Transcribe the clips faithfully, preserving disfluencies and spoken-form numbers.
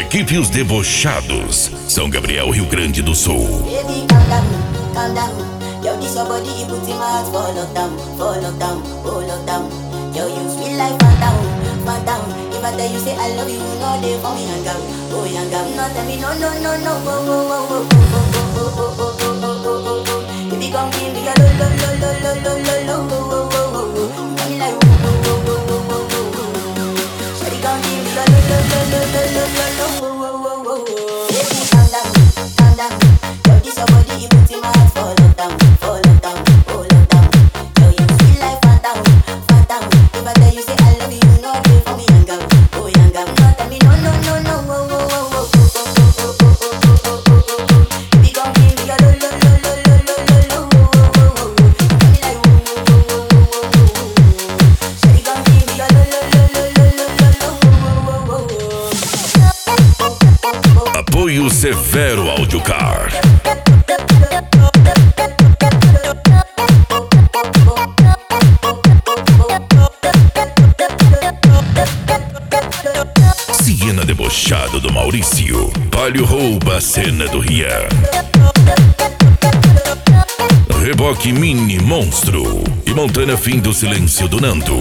Equipe Os Debochados, São Gabriel, Rio Grande do Sul. Baby, calm down, calm down. Yo, this your body, it puts in my heart for lockdown, for lockdown, for lockdown. Yo, you sweet like phantom, phantom. If I tell you say I love you, you know they for me young girl, oh young girl. No tell me no, no, no, no, oh, oh, oh, oh, oh, oh, oh, oh, oh, oh, oh. Baby, come give me a lo, lo, lo, lo, lo, lo, lo, lo, oh, oh, oh, oh, oh. You got me like oh, oh, oh, oh, oh, oh, oh, oh. Shawty, come give me a lo, lo, lo, lo, lo, lo, lo, lo, oh, oh, oh, oh, oh. Baby, calm down, calm down. Yo, this your body, it puts in my heart for lockdown, for lockdown, for lockdown. Yo, you sweet like phantom, phantom. If I tell you say I love you, you know they for me young girl, oh young girl. No tell me no, no, no, no, oh, oh, oh, oh, oh, oh, oh, oh, oh, oh, oh, oh, oh. Baby, come give me a lo, lo, lo, lo, lo, lo, lo, lo, oh, oh, oh, oh. You got me like oh, oh, oh, oh, oh, oh, oh. Shawty, come give me a lo, lo, lo, lo, lo, lo, lo, lo, oh, oh, oh, oh. Apoio Severo Audiocar. Siena Debochado do Maurício. Palio rouba a cena do Rian. Reboque Mini Monstro. E Montana Fim do Silêncio do Nando.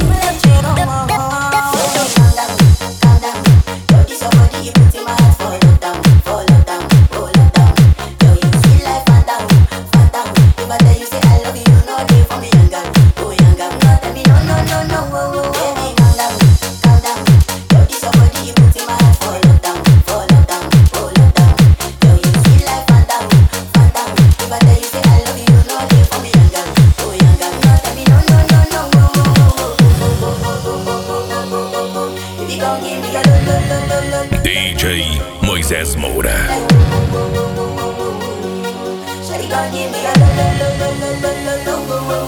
D J Moisés Moura. Shawty gon' give me a lo, lo, lo, lo, lo, lo, lo, lo,